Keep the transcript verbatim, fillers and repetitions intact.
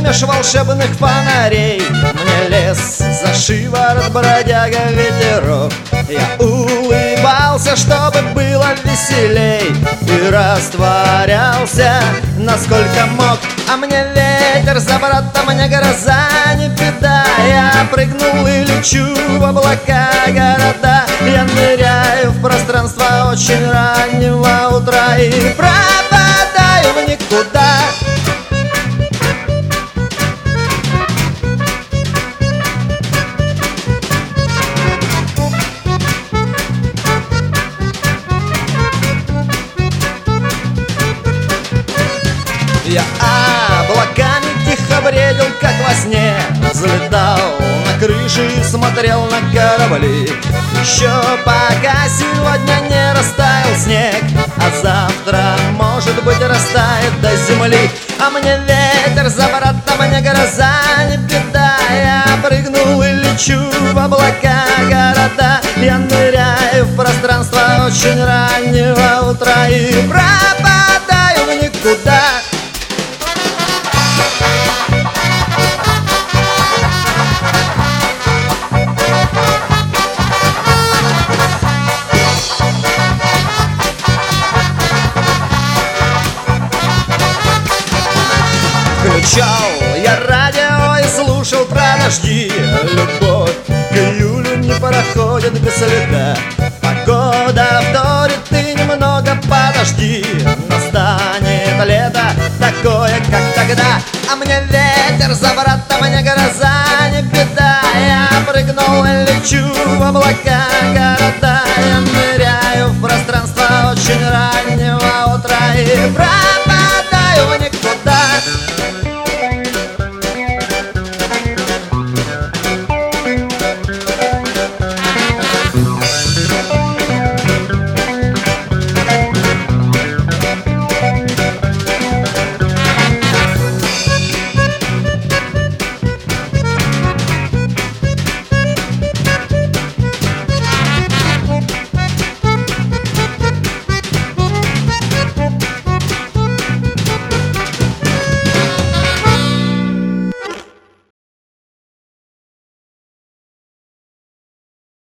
меж волшебных фонарей. Мне лес за шиворот, бродяга ветерок. Я улыбался, чтобы было веселей, и растворялся, насколько мог. А мне ветер за воротом, мне гроза не беда. Я прыгнул и лечу в облака города. Я ныряю в пространство очень раннего утра и пропадаю в никуда. Я облаками тихо бредил, как во сне, взлетал на крыши и смотрел на корабли. Еще пока сегодня не растаял снег, а завтра, может быть, растает до земли. А мне ветер за воротом, мне гроза не беда. Я прыгнул и лечу в облака города. Я ныряю в пространство очень раннего утра и пропадаю в никуда. Включал я радио и слушал про дожди. Любовь к июлю не проходит без следа. Погода вторит, ты немного подожди. Настанет лето, такое, как тогда. А мне ветер за воротом, мне гроза не беда. Я прыгнул и лечу в облака города. Я ныряю в пространство очень раннего утра и